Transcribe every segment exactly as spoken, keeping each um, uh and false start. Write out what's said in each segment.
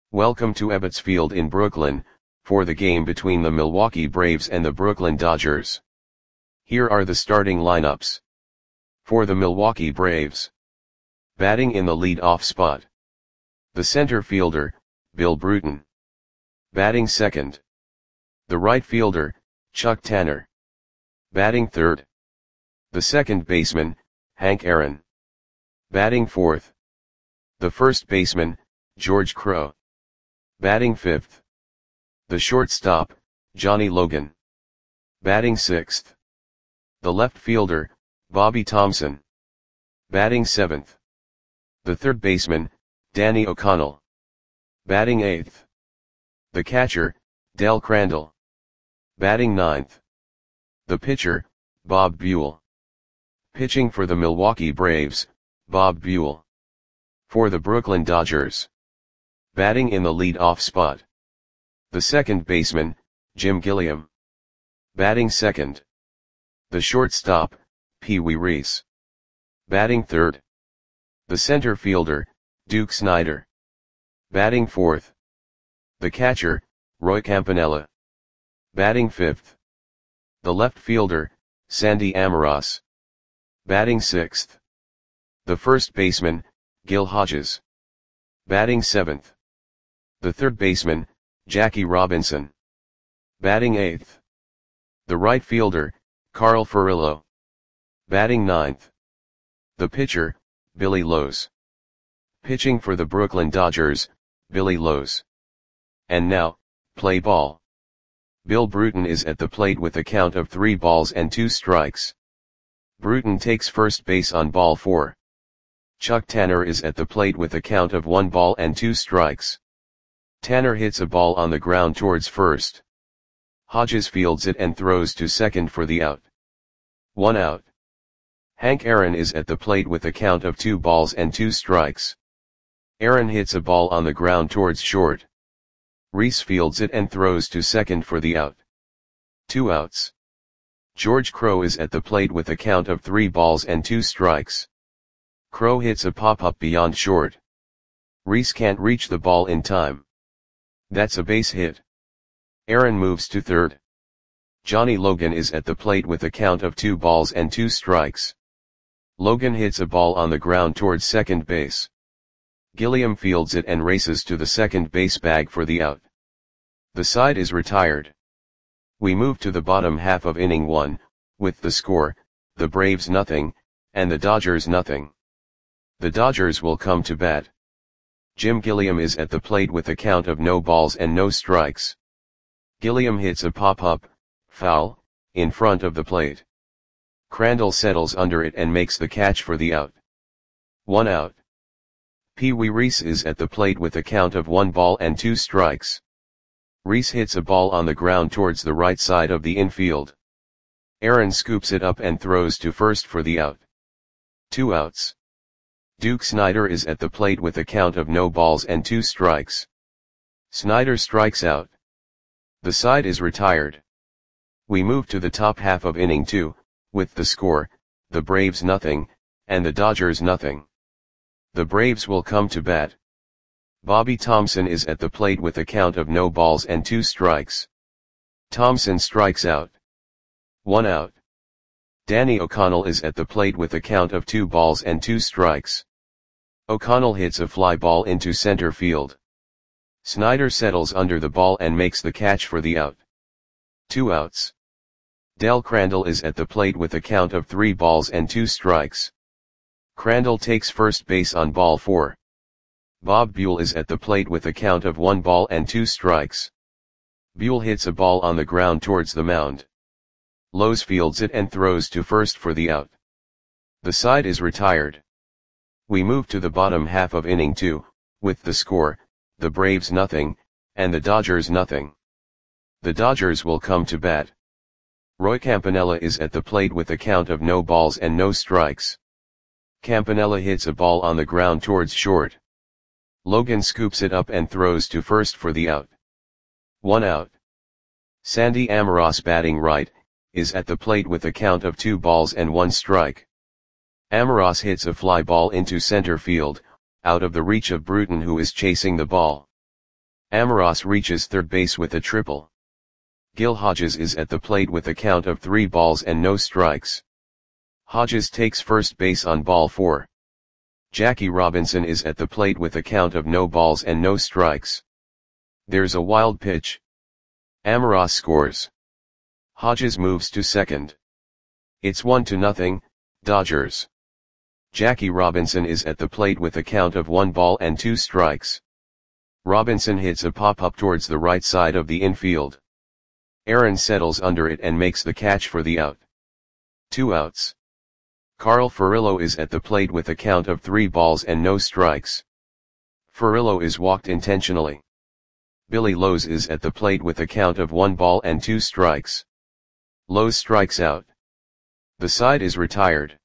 Welcome to Ebbets Field in Brooklyn, for the game between the Milwaukee Braves and the Brooklyn Dodgers. Here are the starting lineups. For the Milwaukee Braves. Batting in the lead-off spot. The center fielder, Bill Bruton. Batting second. The right fielder, Chuck Tanner. Batting third. The second baseman, Hank Aaron. Batting fourth. The first baseman, George Crowe. Batting fifth. The shortstop, Johnny Logan. Batting sixth. The left fielder, Bobby Thomson. Batting seventh. The third baseman, Danny O'Connell. Batting eighth. The catcher, Del Crandall. Batting ninth. The pitcher, Bob Buell. Pitching for the Milwaukee Braves, Bob Buell. For the Brooklyn Dodgers. Batting in the lead-off spot. The second baseman, Jim Gilliam. Batting second. The shortstop, Pee Wee Reese. Batting third. The center fielder, Duke Snider. Batting fourth. The catcher, Roy Campanella. Batting fifth. The left fielder, Sandy Almiroz. Batting sixth. The first baseman, Gil Hodges. Batting seventh. The third baseman, Jackie Robinson. Batting eighth. The right fielder, Carl Furillo. Batting ninth. The pitcher, Billy Lowes. Pitching for the Brooklyn Dodgers, Billy Lowes. And now, play ball. Bill Bruton is at the plate with a count of three balls and two strikes. Bruton takes first base on ball four. Chuck Tanner is at the plate with a count of one ball and two strikes. Tanner hits a ball on the ground towards first. Hodges fields it and throws to second for the out. One out. Hank Aaron is at the plate with a count of two balls and two strikes. Aaron hits a ball on the ground towards short. Reese fields it and throws to second for the out. Two outs. George Crowe is at the plate with a count of three balls and two strikes. Crowe hits a pop-up beyond short. Reese can't reach the ball in time. That's a base hit. Aaron moves to third. Johnny Logan is at the plate with a count of two balls and two strikes. Logan hits a ball on the ground towards second base. Gilliam fields it and races to the second base bag for the out. The side is retired. We move to the bottom half of inning one, with the score, the Braves nothing, and the Dodgers nothing. The Dodgers will come to bat. Jim Gilliam is at the plate with a count of no balls and no strikes. Gilliam hits a pop-up, foul, in front of the plate. Crandall settles under it and makes the catch for the out. One out. Pee Wee Reese is at the plate with a count of one ball and two strikes. Reese hits a ball on the ground towards the right side of the infield. Aaron scoops it up and throws to first for the out. Two outs. Duke Snider is at the plate with a count of no balls and two strikes. Snider strikes out. The side is retired. We move to the top half of inning two, with the score, the Braves nothing, and the Dodgers nothing. The Braves will come to bat. Bobby Thomson is at the plate with a count of no balls and two strikes. Thomson strikes out. One out. Danny O'Connell is at the plate with a count of two balls and two strikes. O'Connell hits a fly ball into center field. Snider settles under the ball and makes the catch for the out. Two outs. Del Crandall is at the plate with a count of three balls and two strikes. Crandall takes first base on ball four. Bob Buell is at the plate with a count of one ball and two strikes. Buell hits a ball on the ground towards the mound. Lowes fields it and throws to first for the out. The side is retired. We move to the bottom half of inning two, with the score, the Braves nothing, and the Dodgers nothing. The Dodgers will come to bat. Roy Campanella is at the plate with a count of no balls and no strikes. Campanella hits a ball on the ground towards short. Logan scoops it up and throws to first for the out. One out. Sandy Almiroz, batting right, is at the plate with a count of two balls and one strike. Almiroz hits a fly ball into center field, out of the reach of Bruton, who is chasing the ball. Amaros reaches third base with a triple. Gil Hodges is at the plate with a count of three balls and no strikes. Hodges takes first base on ball four. Jackie Robinson is at the plate with a count of no balls and no strikes. There's a wild pitch. Amaros scores. Hodges moves to second. It's one to nothing, Dodgers. Jackie Robinson is at the plate with a count of one ball and two strikes. Robinson hits a pop-up towards the right side of the infield. Aaron settles under it and makes the catch for the out. Two outs. Carl Furillo is at the plate with a count of three balls and no strikes. Furillo is walked intentionally. Billy Lowe's is at the plate with a count of one ball and two strikes. Lowe's strikes out. The side is retired.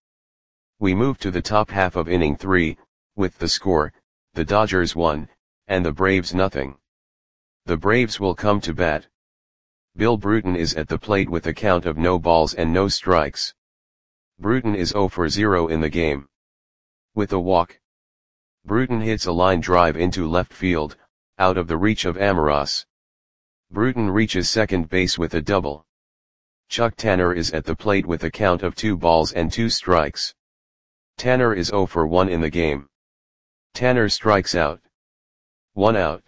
We move to the top half of inning three, with the score, the Dodgers one, and the Braves nothing. The Braves will come to bat. Bill Bruton is at the plate with a count of no balls and no strikes. Bruton is zero for zero in the game. With a walk. Bruton hits a line drive into left field, out of the reach of Amaros. Bruton reaches second base with a double. Chuck Tanner is at the plate with a count of two balls and two strikes. Tanner is zero for one in the game. Tanner strikes out. One out.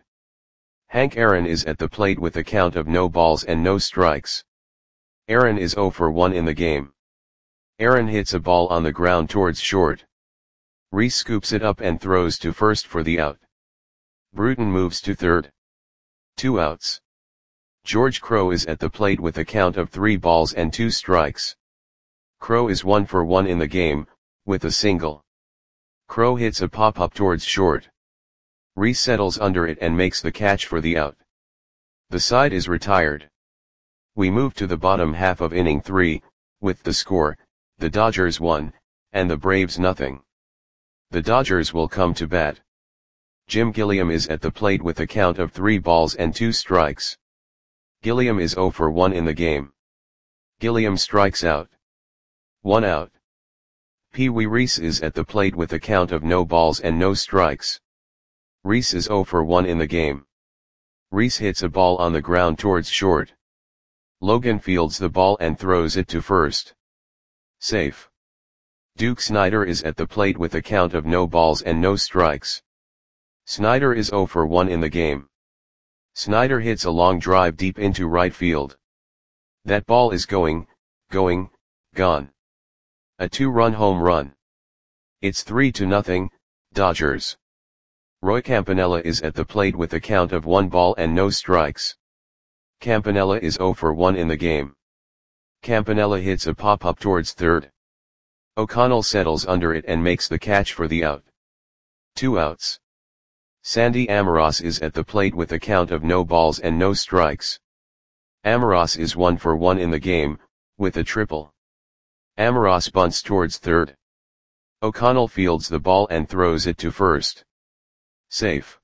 Hank Aaron is at the plate with a count of no balls and no strikes. Aaron is zero for one in the game. Aaron hits a ball on the ground towards short. Reese scoops it up and throws to first for the out. Bruton moves to third. Two outs. George Crowe is at the plate with a count of three balls and two strikes. Crowe is one for one in the game, with a single. Crowe hits a pop-up towards short. Reese settles under it and makes the catch for the out. The side is retired. We move to the bottom half of inning three, with the score, the Dodgers one, and the Braves nothing. The Dodgers will come to bat. Jim Gilliam is at the plate with a count of three balls and two strikes. Gilliam is zero for one in the game. Gilliam strikes out. One out. Pee Wee Reese is at the plate with a count of no balls and no strikes. Reese is zero for one in the game. Reese hits a ball on the ground towards short. Logan fields the ball and throws it to first. Safe. Duke Snider is at the plate with a count of no balls and no strikes. Snider is zero for one in the game. Snider hits a long drive deep into right field. That ball is going, going, gone. A two-run home run. It's three to nothing, Dodgers. Roy Campanella is at the plate with a count of one ball and no strikes. Campanella is zero for one in the game. Campanella hits a pop-up towards third. O'Connell settles under it and makes the catch for the out. Two outs. Sandy Amaros is at the plate with a count of no balls and no strikes. Amaros is one for one in the game, with a triple. Amaros bunts towards third. O'Connell fields the ball and throws it to first. Safe.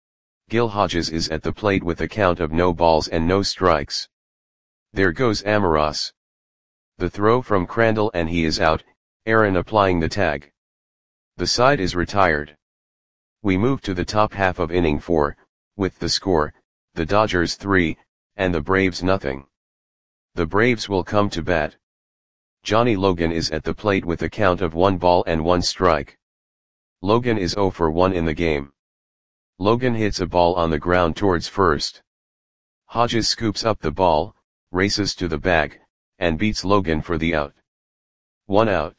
Gil Hodges is at the plate with a count of no balls and no strikes. There goes Amaros. The throw from Crandall and he is out, Aaron applying the tag. The side is retired. We move to the top half of inning four, with the score, the Dodgers three, and the Braves nothing. The Braves will come to bat. Johnny Logan is at the plate with a count of one ball and one strike. Logan is zero for one in the game. Logan hits a ball on the ground towards first. Hodges scoops up the ball, races to the bag, and beats Logan for the out. One out.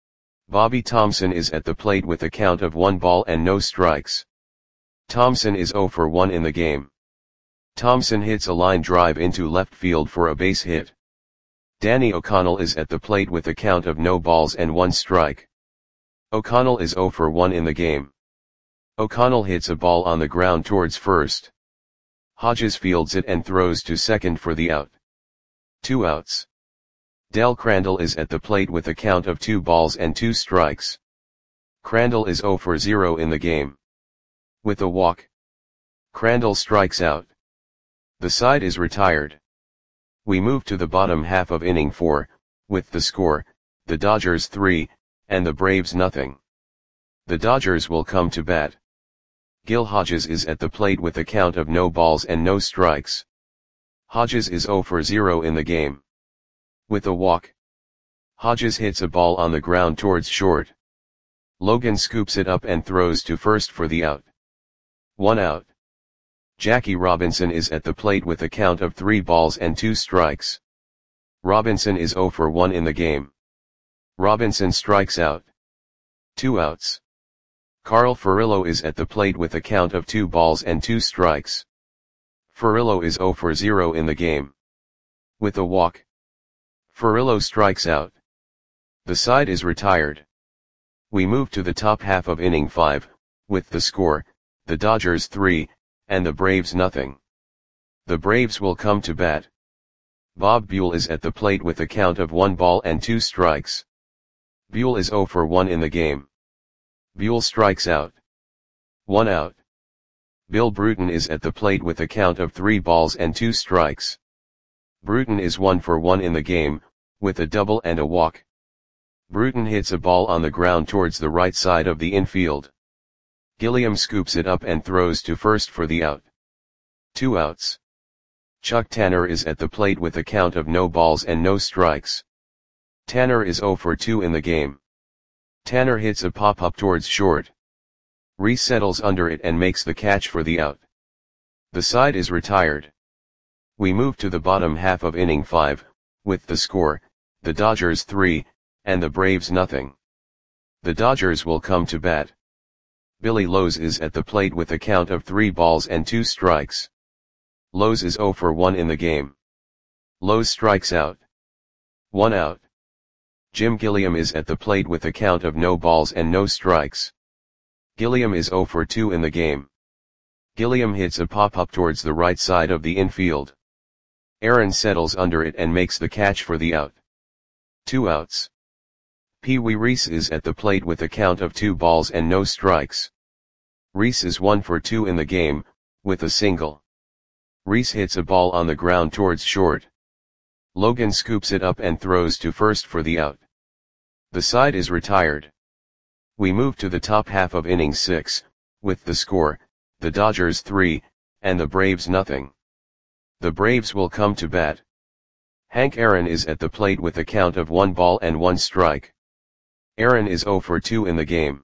Bobby Thompson is at the plate with a count of one ball and no strikes. Thompson is zero for one in the game. Thompson hits a line drive into left field for a base hit. Danny O'Connell is at the plate with a count of no balls and one strike. O'Connell is zero for one in the game. O'Connell hits a ball on the ground towards first. Hodges fields it and throws to second for the out. Two outs. Del Crandall is at the plate with a count of two balls and two strikes. Crandall is zero for zero in the game. With a walk. Crandall strikes out. The side is retired. We move to the bottom half of inning four, with the score, the Dodgers three, and the Braves nothing. The Dodgers will come to bat. Gil Hodges is at the plate with a count of no balls and no strikes. Hodges is zero for zero in the game. With a walk, Hodges hits a ball on the ground towards short. Logan scoops it up and throws to first for the out. One out. Jackie Robinson is at the plate with a count of three balls and two strikes. Robinson is zero for one in the game. Robinson strikes out. Two outs. Carl Furillo is at the plate with a count of two balls and two strikes. Furillo is zero for zero in the game. With a walk, Furillo strikes out. The side is retired. We move to the top half of inning five, with the score, the Dodgers three, and the Braves nothing. The Braves will come to bat. Bob Buell is at the plate with a count of one ball and two strikes. Buell is zero for one in the game. Buell strikes out. One out. Bill Bruton is at the plate with a count of three balls and two strikes. Bruton is one for one in the game, with a double and a walk. Bruton hits a ball on the ground towards the right side of the infield. Gilliam scoops it up and throws to first for the out. Two outs. Chuck Tanner is at the plate with a count of no balls and no strikes. Tanner is zero for two in the game. Tanner hits a pop-up towards short. Reese settles under it and makes the catch for the out. The side is retired. We move to the bottom half of inning five, with the score, the Dodgers three, and the Braves nothing. The Dodgers will come to bat. Billy Lowe's is at the plate with a count of three balls and two strikes. Lowe's is zero for one in the game. Lowe's strikes out. One out. Jim Gilliam is at the plate with a count of no balls and no strikes. Gilliam is zero for two in the game. Gilliam hits a pop-up towards the right side of the infield. Aaron settles under it and makes the catch for the out. Two outs. Pee Wee Reese is at the plate with a count of two balls and no strikes. Reese is one for two in the game, with a single. Reese hits a ball on the ground towards short. Logan scoops it up and throws to first for the out. The side is retired. We move to the top half of inning six, with the score, the Dodgers three, and the Braves nothing. The Braves will come to bat. Hank Aaron is at the plate with a count of one ball and one strike. Aaron is zero for two in the game.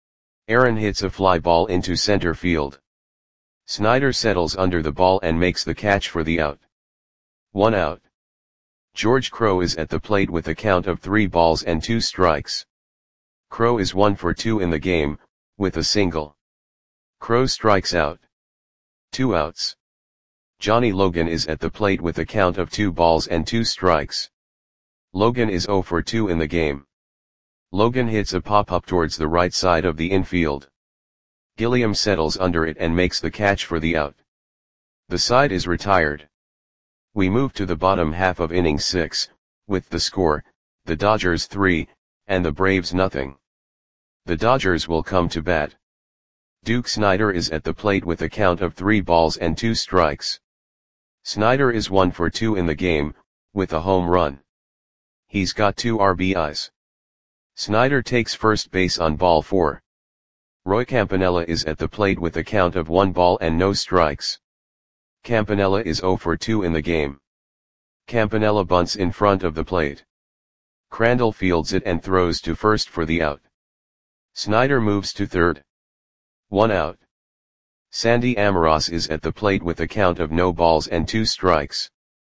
Aaron hits a fly ball into center field. Snyder settles under the ball and makes the catch for the out. One out. George Crowe is at the plate with a count of three balls and two strikes. Crowe is one for two in the game, with a single. Crowe strikes out. Two outs. Johnny Logan is at the plate with a count of two balls and two strikes. Logan is zero for two in the game. Logan hits a pop-up towards the right side of the infield. Gilliam settles under it and makes the catch for the out. The side is retired. We move to the bottom half of inning six, with the score, the Dodgers three, and the Braves nothing. The Dodgers will come to bat. Duke Snider is at the plate with a count of three balls and two strikes. Snider is one for two in the game, with a home run. He's got two R B Is. Snider takes first base on ball four. Roy Campanella is at the plate with a count of one ball and no strikes. Campanella is zero for two in the game. Campanella bunts in front of the plate. Crandall fields it and throws to first for the out. Snider moves to third. One out. Sandy Amoros is at the plate with a count of no balls and two strikes.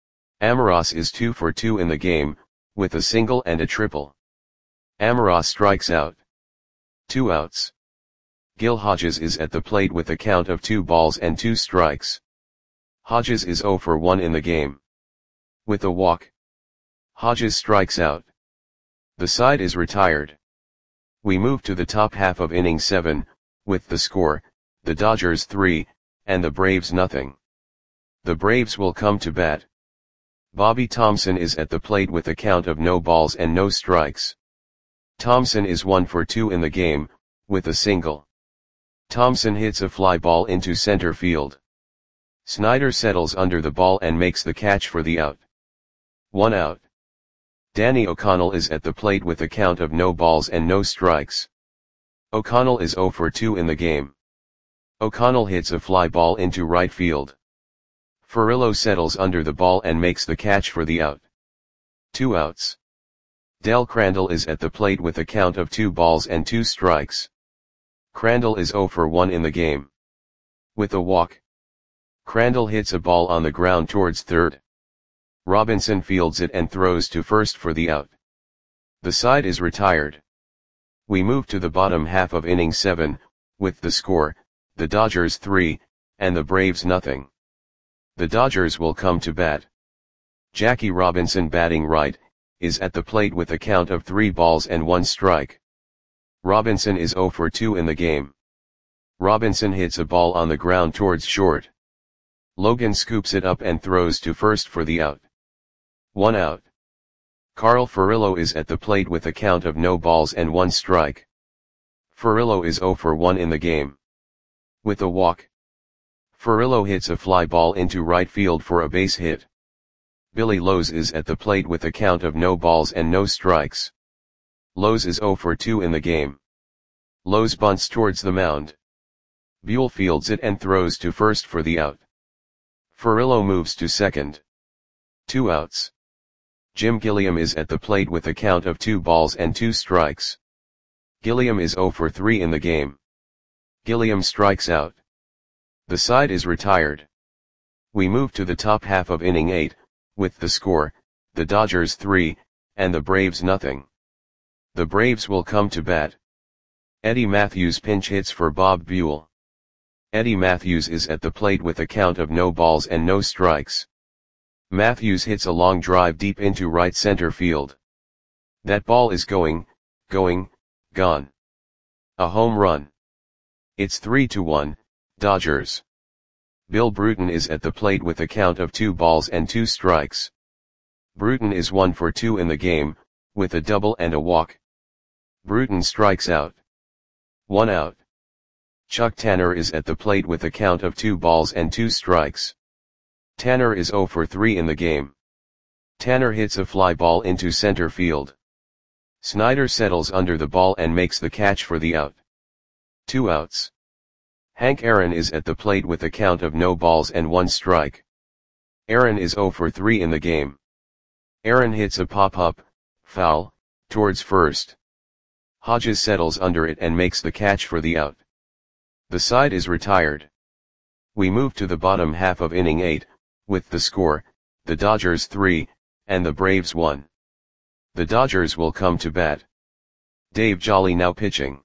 Amoros is two for two in the game, with a single and a triple. Amoros strikes out. Two outs. Gil Hodges is at the plate with a count of two balls and two strikes. Hodges is zero for one in the game. With a walk, Hodges strikes out. The side is retired. We move to the top half of inning seven, with the score, the Dodgers three, and the Braves nothing. The Braves will come to bat. Bobby Thomson is at the plate with a count of no balls and no strikes. Thomson is one for two in the game, with a single. Thomson hits a fly ball into center field. Snyder settles under the ball and makes the catch for the out. One out. Danny O'Connell is at the plate with a count of no balls and no strikes. O'Connell is zero for two in the game. O'Connell hits a fly ball into right field. Furillo settles under the ball and makes the catch for the out. Two outs. Del Crandall is at the plate with a count of two balls and two strikes. Crandall is oh for one in the game. With a walk. Crandall hits a ball on the ground towards third. Robinson fields it and throws to first for the out. The side is retired. We move to the bottom half of inning seven, with the score, the Dodgers three, and the Braves nothing. The Dodgers will come to bat. Jackie Robinson, batting right, is at the plate with a count of three balls and one strike. Robinson is oh for two in the game. Robinson hits a ball on the ground towards short. Logan scoops it up and throws to first for the out. One out. Carl Furillo is at the plate with a count of no balls and one strike. Furillo is oh for one in the game. With a walk. Furillo hits a fly ball into right field for a base hit. Billy Lowe's is at the plate with a count of no balls and no strikes. Lowe's is oh for two in the game. Lowe's bunts towards the mound. Buell fields it and throws to first for the out. Furillo moves to second. Two outs. Jim Gilliam is at the plate with a count of two balls and two strikes. Gilliam is oh for three in the game. Gilliam strikes out. The side is retired. We move to the top half of inning eight, with the score, the Dodgers three, and the Braves nothing. The Braves will come to bat. Eddie Matthews pinch hits for Bob Buell. Eddie Matthews is at the plate with a count of no balls and no strikes. Matthews hits a long drive deep into right center field. That ball is going, going, gone. A home run. It's three to one, Dodgers. Bill Bruton is at the plate with a count of two balls and two strikes. Bruton is one for two in the game, with a double and a walk. Bruton strikes out. One out. Chuck Tanner is at the plate with a count of two balls and two strikes. Tanner is oh for three in the game. Tanner hits a fly ball into center field. Snyder settles under the ball and makes the catch for the out. Two outs. Hank Aaron is at the plate with a count of no balls and one strike. Aaron is oh for three in the game. Aaron hits a pop-up, foul, towards first. Hodges settles under it and makes the catch for the out. The side is retired. We move to the bottom half of inning eight, with the score, the Dodgers three, and the Braves one. The Dodgers will come to bat. Dave Jolly now pitching.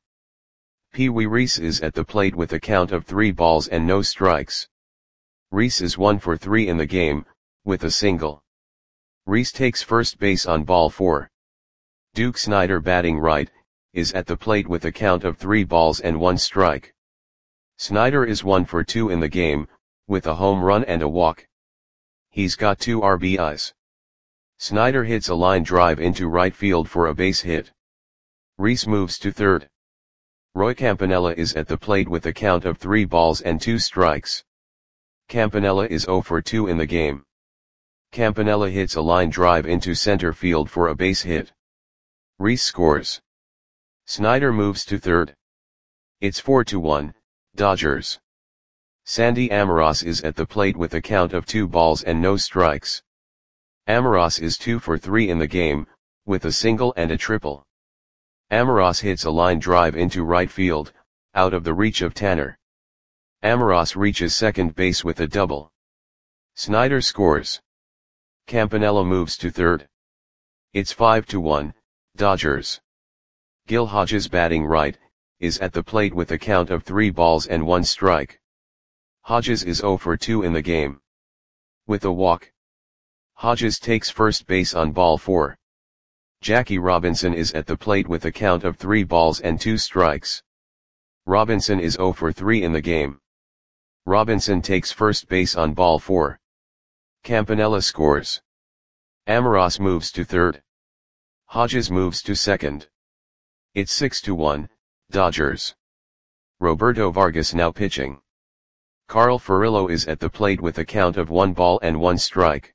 Pee Wee Reese is at the plate with a count of three balls and no strikes. Reese is one for three in the game, with a single. Reese takes first base on ball four. Duke Snyder, batting right, is at the plate with a count of three balls and one strike. Snyder is one for two in the game, with a home run and a walk. He's got two R B Is. Snyder hits a line drive into right field for a base hit. Reese moves to third. Roy Campanella is at the plate with a count of three balls and two strikes. Campanella is oh for two in the game. Campanella hits a line drive into center field for a base hit. Reese scores. Snyder moves to third. It's four to one, Dodgers. Sandy Amoros is at the plate with a count of two balls and no strikes. Amoros is two for three in the game, with a single and a triple. Amoros hits a line drive into right field, out of the reach of Tanner. Amoros reaches second base with a double. Snyder scores. Campanella moves to third. It's five to one, Dodgers. Gil Hodges, batting right, is at the plate with a count of three balls and one strike. Hodges is oh for two in the game. With a walk. Hodges takes first base on ball four. Jackie Robinson is at the plate with a count of three balls and two strikes. Robinson is oh for three in the game. Robinson takes first base on ball four. Campanella scores. Amoros moves to third. Hodges moves to second. It's six to one, Dodgers. Roberto Vargas now pitching. Carl Furillo is at the plate with a count of one ball and one strike.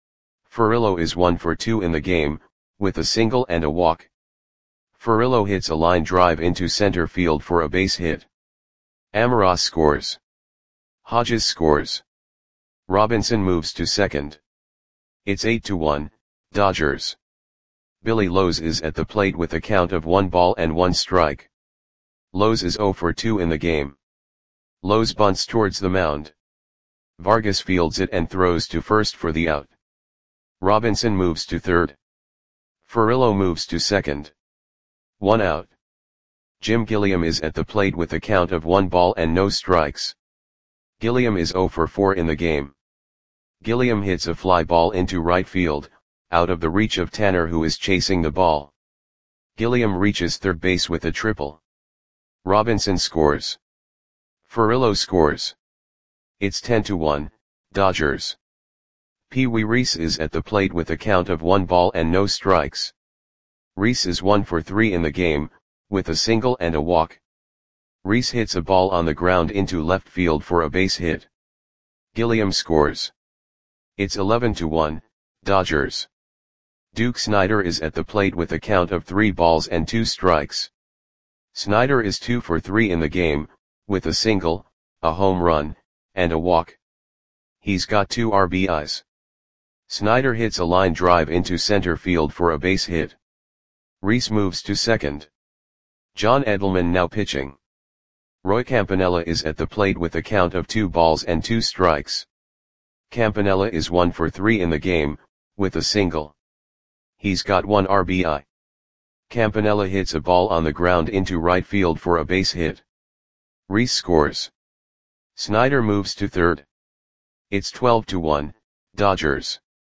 Furillo is one for two in the game, with a single and a walk. Furillo hits a line drive into center field for a base hit. Amaros scores. Hodges scores. Robinson moves to second. It's eight to one, Dodgers. Billy Lowe is at the plate with a count of one ball and one strike. Lowe is zero for two in the game. Lowe bunts towards the mound. Vargas fields it and throws to first for the out. Robinson moves to third. Furillo moves to second. One out. Jim Gilliam is at the plate with a count of one ball and no strikes. Gilliam is zero for four in the game. Gilliam hits a fly ball into right field, out of the reach of Tanner, who is chasing the ball. Gilliam reaches third base with a triple. Robinson scores. Furillo scores. It's ten to one, Dodgers. Pee Wee Reese is at the plate with a count of one ball and no strikes. Reese is one for three in the game, with a single and a walk. Reese hits a ball on the ground into left field for a base hit. Gilliam scores. It's eleven to one, Dodgers. Duke Snider is at the plate with a count of three balls and two strikes. Snider is two for three in the game, with a single, a home run, and a walk. He's got two R B Is. Snider hits a line drive into center field for a base hit. Reese moves to second. John Edelman now pitching. Roy Campanella is at the plate with a count of two balls and two strikes. Campanella is one for three in the game, with a single. He's got one R B I. Campanella hits a ball on the ground into right field for a base hit. Reese scores. Snider moves to third. It's twelve to one, Dodgers.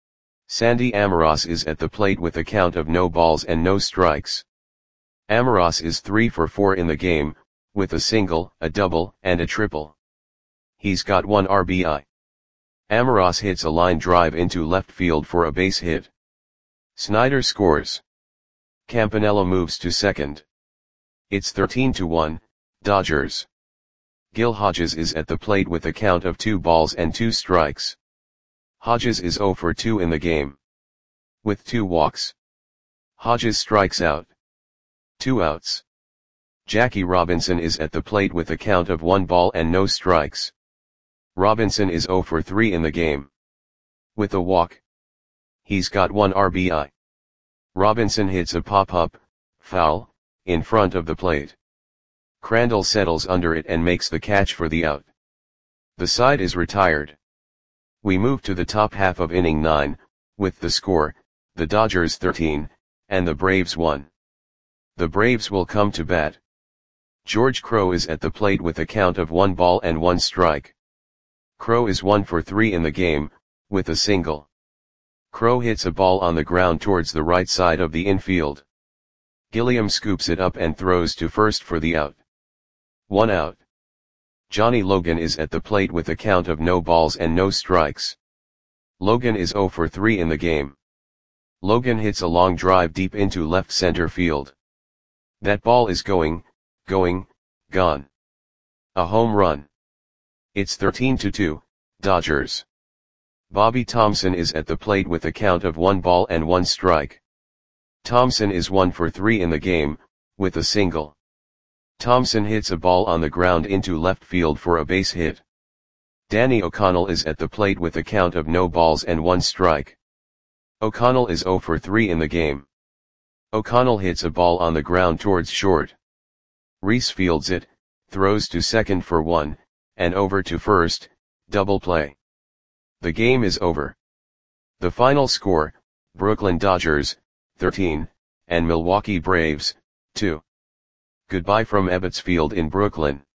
Sandy Amaros is at the plate with a count of no balls and no strikes. Amaros is three for four in the game, with a single, a double, and a triple. He's got one R B I. Amaros hits a line drive into left field for a base hit. Snider scores. Campanella moves to second. It's thirteen to one, Dodgers. Gil Hodges is at the plate with a count of two balls and two strikes. Hodges is zero for two in the game. With two walks. Hodges strikes out. Two outs. Jackie Robinson is at the plate with a count of one ball and no strikes. Robinson is zero for three in the game. With a walk. He's got one R B I. Robinson hits a pop-up, foul, in front of the plate. Crandall settles under it and makes the catch for the out. The side is retired. We move to the top half of inning nine, with the score, the Dodgers thirteen, and the Braves one. The Braves will come to bat. George Crowe is at the plate with a count of one ball and one strike. Crowe is one for three in the game, with a single. Crowe hits a ball on the ground towards the right side of the infield. Gilliam scoops it up and throws to first for the out. One out. Johnny Logan is at the plate with a count of no balls and no strikes. Logan is zero for three in the game. Logan hits a long drive deep into left center field. That ball is going, going, gone. A home run. It's thirteen to two, Dodgers. Bobby Thomson is at the plate with a count of one ball and one strike. Thomson is one for three in the game, with a single. Thomson hits a ball on the ground into left field for a base hit. Danny O'Connell is at the plate with a count of no balls and one strike. O'Connell is zero for three in the game. O'Connell hits a ball on the ground towards short. Reese fields it, throws to second for one, and over to first, double play. The game is over. The final score, Brooklyn Dodgers, thirteen, and Milwaukee Braves, two. Goodbye from Ebbets Field in Brooklyn.